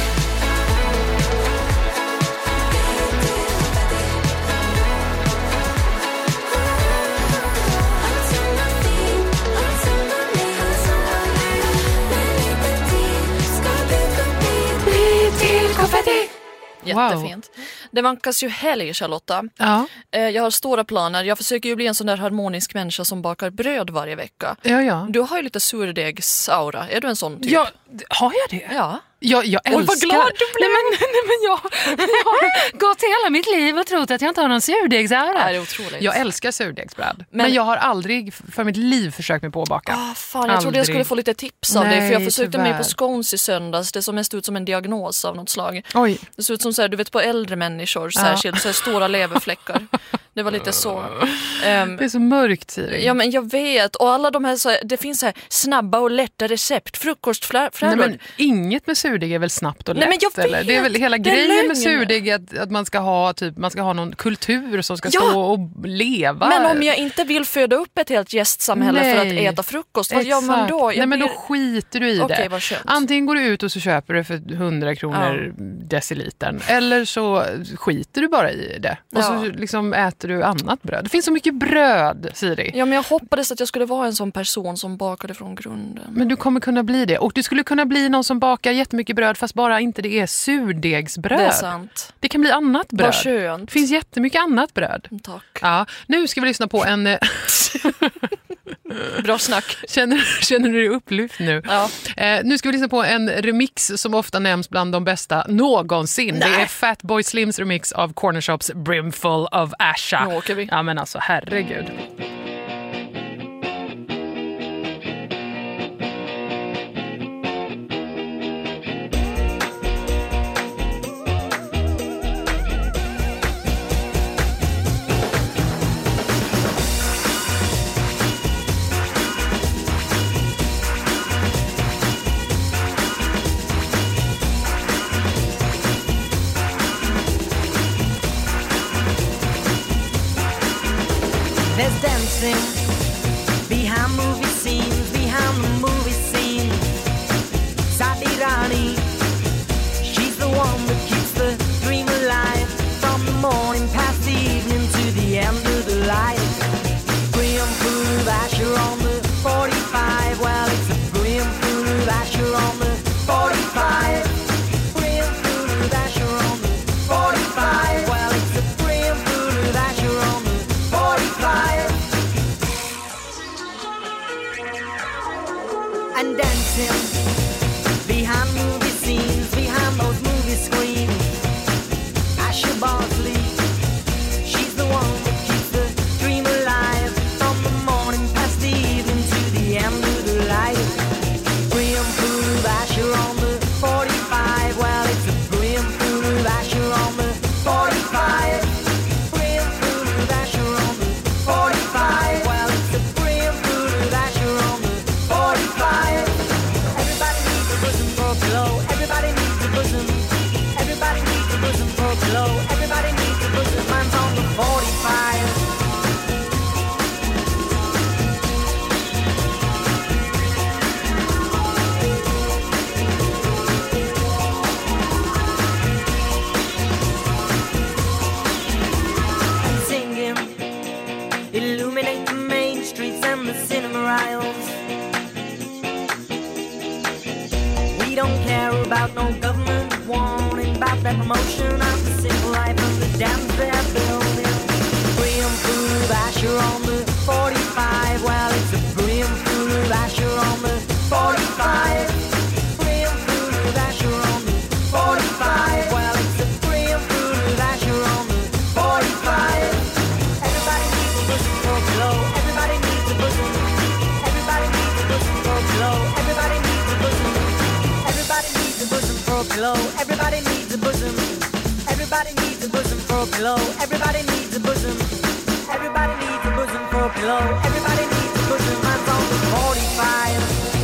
Allt som var fint, allt som var ny. Med lite tid ska bit för bit bli till konfetti. Jättefint. Det vankas ju helg, Charlotta. Ja. Eh, Jag har stora planer. Jag försöker ju bli en sån där harmonisk människa som bakar bröd varje vecka. Ja, ja. Du har ju lite surdegsaura. Är du en sån typ? Ja, har jag det? Ja. Jag, jag älskar... Oj, vad glad du blev! Nej, men, nej, men jag, jag har gått hela mitt liv och trott att jag inte har någon surdegsaura. Det är otroligt. Jag älskar surdegsbröd. Men, Men- jag har aldrig för mitt liv försökt mig på att baka. Ah, fan, jag trodde jag skulle få lite tips av Nej, dig. För jag försökte mig tyvärr. på scones i söndags. Det som mest ut som en diagnos av något slag. Oj. Det ser ut som så här, du vet på äldre människor Ja. särskilt, så här stora leverfläckar. Det var lite så. Um, Det är så mörkt, Siri. Ja, men jag vet. Och alla de här, så här det finns så här snabba och lätta recept. Frukostfläror. Nej, men inget med surdeg är väl snabbt och lätt? Nej, men jag eller? vet. Det är väl hela Det är grejen med lögn. surdeg att, att man ska ha typ, man ska ha någon kultur som ska Ja. stå och leva. Men om jag inte vill föda upp ett helt gästsamhälle Nej. för att äta frukost, vad gör man då? Jag Nej, men då blir- skiter du i Okej, det. vad skönt. Antingen går du ut och så köper du för hundra kronor decilitern. Eller så skiter du bara i det. Och Ja. så liksom äter du annat bröd. Det finns så mycket bröd, Siri. Ja, men jag hoppades att jag skulle vara en sån person som bakade från grunden. Men du kommer kunna bli det. Och du skulle kunna bli någon som bakar jättemycket bröd fast bara inte det är surdegsbröd. Det är sant. Det kan bli annat bröd. Vad skönt. Det finns jättemycket annat bröd. Tack. Ja, nu ska vi lyssna på en... eh, Bra snack. Känner, känner du dig upplyft nu? Ja. Eh, nu ska vi lyssna på en remix som ofta nämns bland de bästa någonsin. Nej. Det är Fatboy Slims remix av Corner Shops Brimful of Asha. Nu åker vi. Ja, men alltså herregud. dancing behind movie scenes, behind the movie scene. Sadi Rani, she's the one that keeps the dream alive, from the morning past the evening to the end of the light. Brimful of Asher on the forty-five, well it's a brimful of Asher on the forty-five. Brimful of Asher on the forty-five, well it's a brimful of Asher on the forty-five. And dancing behind movie scenes, behind those movie screens. Asher Bosley, she's the one that keeps the dream alive, from the morning past the evening to the end of the light. Brimful of Asher on the forty-five, well it's a brimful of Asher on the forty-five. Brimful of Asher on the forty-five, well it's a brimful of Asher on the forty-five. Everybody needs a bosom for a pillow. Everybody needs a bosom. Everybody needs a bosom for a pillow. Everybody needs a bosom. Mine's on the forty-five. And singing, illuminate the main streets and the cinema aisles. We don't care about no government warning about that promotion of the simple life of the dams they're building. Brimful of Asher on the forty-five, well it's a brimful of Asher on the forty-five. Brimful of Asher on the forty-five, well it's a brimful of Asher on the forty-five. Everybody needs a bosom for a pillow. Everybody needs a bosom. Everybody needs a bosom for a pillow. Everybody needs a bosom. Everybody needs a bosom for a pillow. Everybody needs a bosom. Everybody needs a bosom for a pillow. Everybody needs a bosom. Everybody needs a bosom for a pillow. Everybody needs a bosom. Mine's on the forty-five.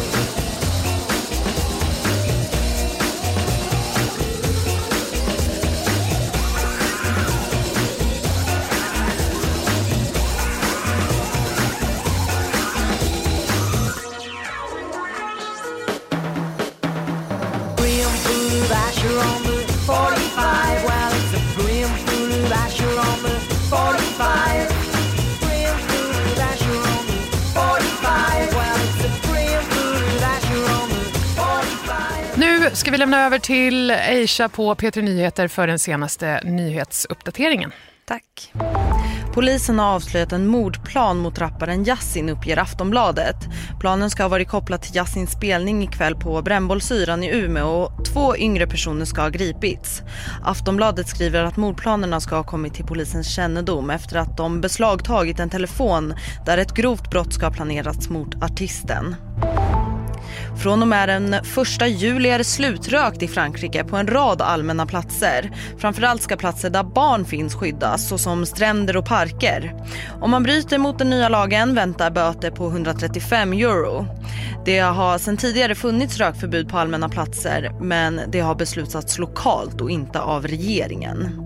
Brimful of Asher on the forty-five, well it's a brimful of Asher on the forty-five. Brimful of Asher on the forty-five, well it's a brimful of Asher on the forty-five. Nu ska vi lämna över till Aisha på P tre Nyheter för den senaste nyhetsuppdateringen. Tack. Polisen har avslöjat en mordplan mot rapparen Yasin, uppger Aftonbladet. Planen ska ha varit kopplad till Yasins spelning ikväll på Brännbollsyran i Umeå och två yngre personer ska ha gripits. Aftonbladet skriver att mordplanerna ska ha kommit till polisens kännedom efter att de beslagtagit en telefon där ett grovt brott ska ha planerats mot artisten. Från och med den första juli är det slutrökt i Frankrike på en rad allmänna platser. Framförallt ska platser där barn finns skyddas, såsom stränder och parker. Om man bryter mot den nya lagen väntar böter på hundratrettiofem euro. Det har sedan tidigare funnits rökförbud på allmänna platser, men det har beslutats lokalt och inte av regeringen.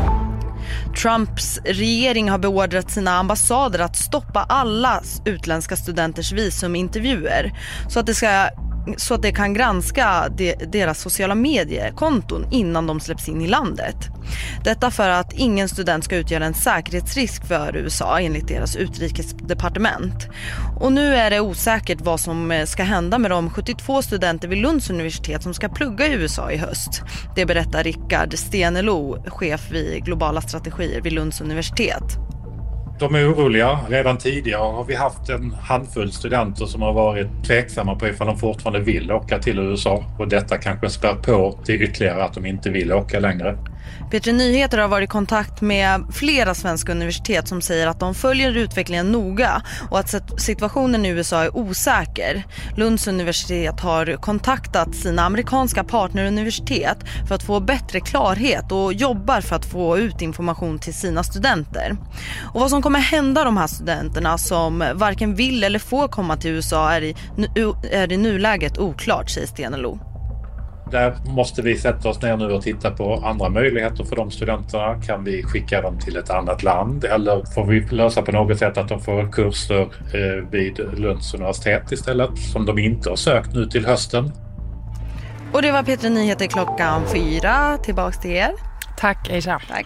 Trumps regering har beordrat sina ambassader att stoppa alla utländska studenters visumintervjuer så att det ska så att det kan granska de, deras sociala mediekonton innan de släpps in i landet. Detta för att ingen student ska utgöra en säkerhetsrisk för U S A enligt deras utrikesdepartement. Och nu är det osäkert vad som ska hända med de sjuttiotvå studenter vid Lunds universitet som ska plugga i U S A i höst. Det berättar Rickard Stenelo, chef vid globala strategier vid Lunds universitet. De är oroliga. Redan tidigare har vi haft en handfull studenter som har varit tveksamma på ifall de fortfarande vill åka till U S A. Och detta kanske spär på till ytterligare att de inte vill åka längre. P tre Nyheter har varit i kontakt med flera svenska universitet som säger att de följer utvecklingen noga och att situationen i U S A är osäker. Lunds universitet har kontaktat sina amerikanska partneruniversitet för att få bättre klarhet och jobbar för att få ut information till sina studenter. Och vad som kommer hända de här studenterna som varken vill eller får komma till U S A är i, är i nuläget oklart, säger Stenelo. Där måste vi sätta oss ner nu och titta på andra möjligheter för de studenterna. Kan vi skicka dem till ett annat land eller får vi lösa på något sätt att de får kurser eh, vid Lunds universitet istället som de inte har sökt nu till hösten. Och det var P tre Nyheter klockan fyra. Tillbaks till er. Tack, Aisha. Tack.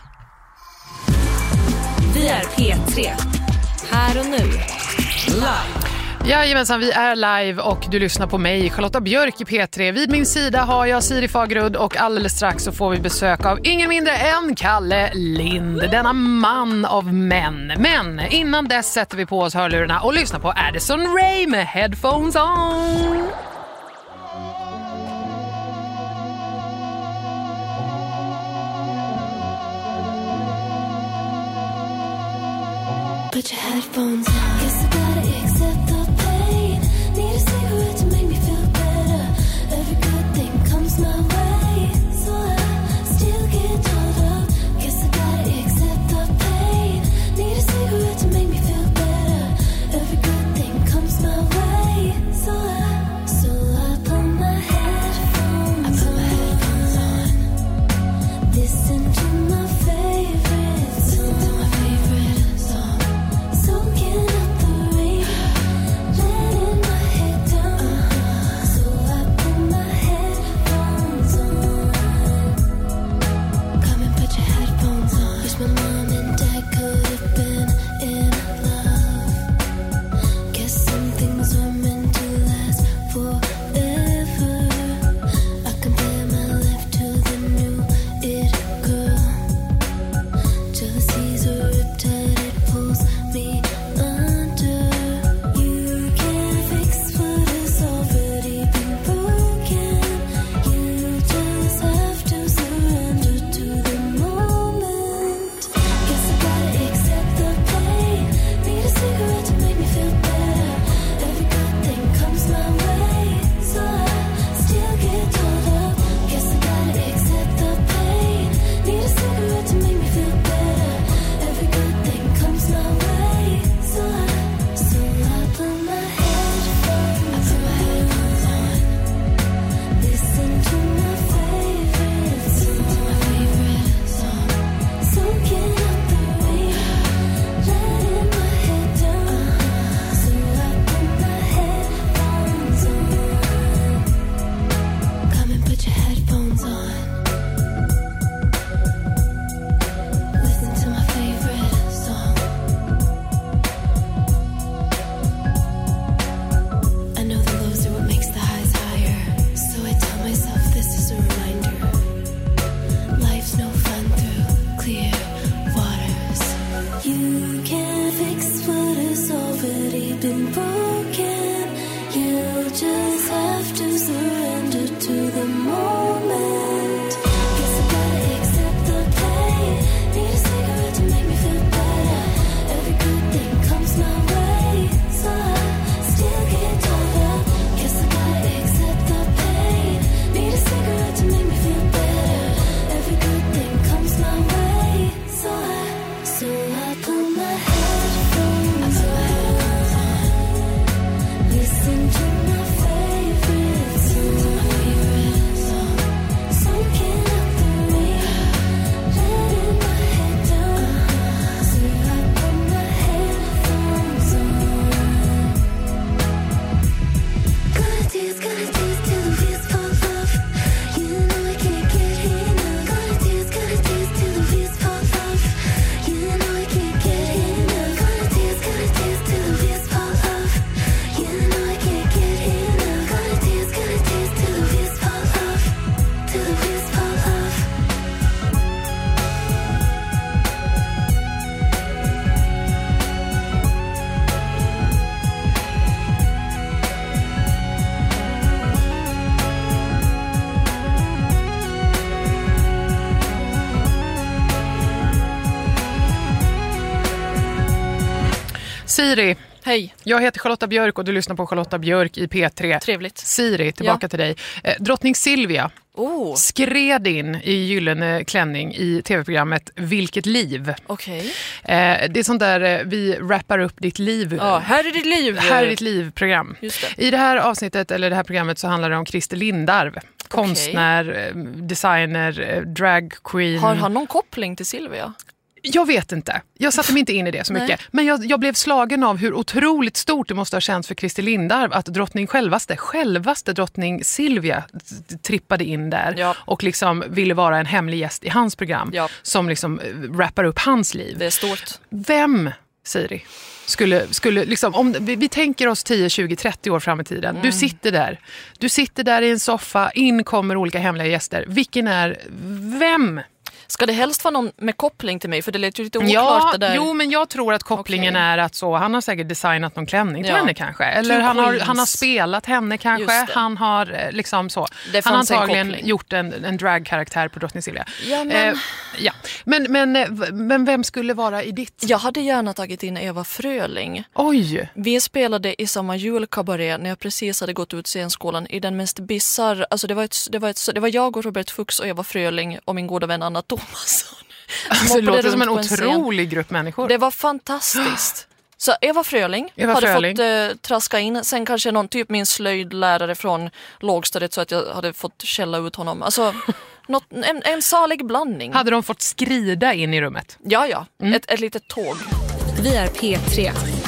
Vi är P tre. Här och nu. Live. Jajamensan, vi är live och du lyssnar på mig, Charlotta Björk i P tre. Vid min sida har jag Siri Fagerud och alldeles strax så får vi besök av ingen mindre än Kalle Lind, denna man av män. Men innan dess sätter vi på oss hörlurarna och lyssnar på Addison Rae med Headphones On. Put your headphones on. Guess I gotta accept the pain. Need a cigarette to make me feel better. Every good thing comes my way, so I still get caught up. Guess I gotta accept the pain. Need a cigarette to make me feel better. Every good thing comes my way, so I, so I put my headphones I put my headphones on. Listen to my favorite song. Listen to my favorite song. Soaking up the rain, letting my head down. So I put my headphones on. Come and put your headphones on. Wish my mom and dad could have been in love. Guess some things were meant to last forever. I compare my life to the new it girl. Jealousy's a riptide, it pulls me under. You can't fix what has already been broken. You just have to surrender to the moment. Guess I gotta accept the pain. Need a cigarette to make me feel better. Every good thing comes my way, so I still get caught up. Guess I gotta accept the pain. Need a cigarette to make me feel better. Every good thing comes my way, so I, so I put my headphones I put my headphones on. Listen to my favorite song. Listen to my favorite song. Soaking up the rain, letting my head down. So I put my headphones on. Come and put your headphones on. Listen to my favorite song. I know the lows are what makes the highs higher, so I tell myself this is a reminder. Life's no fun through clear waters. You can't fix what has already been broken. You just have to surrender to the moment. Guess I gotta accept the pain. Need a cigarette to make me feel better. Every good thing comes my way, so I still get caught up. Guess I gotta accept the pain. Need a cigarette to make me feel better. Every good thing comes my way, so I, so I put my headphones I put my headphones on. Listen to my favorite song. Listen to my favorite song. Soaking up the rain, letting my head down. So I put my headphones on. Gonna dance, gonna dance till the wheels fall off. You know I can't get enough. Gonna dance, gonna dance till the wheels fall off. You know I can't get enough. Gonna dance, gonna dance till the wheels fall off. You know I can't get enough. Gonna dance, gonna dance till the wheels fall off. Till the wheels fall off. Siri. Hej. Jag heter Charlotta Björk och du lyssnar på Charlotta Björk i P tre. Trevligt. Siri, tillbaka Ja. till dig. Eh, drottning Silvia Oh. skred in i gyllene klänning i tv-programmet Vilket liv. Okej. Eh, det är sånt där eh, vi rappar upp ditt liv. Ja, här är ditt liv. Här är ditt liv-program. Just det. I det här avsnittet, eller det här programmet, så handlar det om Christer Lindarw. konstnär, eh, designer, eh, drag queen. Har han någon koppling till Silvia? Jag vet inte. Jag satte mig inte in i det så mycket. Men jag, jag blev slagen av hur otroligt stort det måste ha känts för Christer Lindarw att drottning självaste, självaste drottning Silvia trippade in där ja. och liksom ville vara en hemlig gäst i hans program ja. som liksom rappar upp hans liv. Det är stort. Vem, Siri, skulle, skulle liksom, om vi, vi tänker oss tio, tjugo, trettio år fram i tiden. Mm. Du sitter där. Du sitter där i en soffa, in kommer olika hemliga gäster. Vilken är, vem? Ska det helst vara någon med koppling till mig? För det lät ju lite oklart ja, det där. Jo, men jag tror att kopplingen okay. är att så, han har säkert designat någon klänning till ja. henne kanske. Eller Two han har, queens. han har spelat henne kanske. Han har liksom så. Det han har antagligen en gjort en, en dragkaraktär på drottning Silvia. Ja, men... Eh, ja. Men, men, men vem skulle vara i ditt? Jag hade gärna tagit in Eva Fröling. Oj! Vi spelade i samma julkabaré när jag precis hade gått ut scenskolan i den mest bizarr... Alltså det var, ett, det, var ett, det var jag och Robert Fuchs och Eva Fröling och min goda vän Anna Thomasson. Alltså, det låter som en otrolig grupp människor. Det var fantastiskt. Så Eva Fröling Eva hade Fröling. fått eh, traska in. Sen kanske någon typ min slöjdlärare från lågstadiet så att jag hade fått källa ut honom. Alltså något, en, en salig blandning. Hade de fått skrida in i rummet? Ja, ja. Mm. Ett, ett litet tåg. Vi är P tre.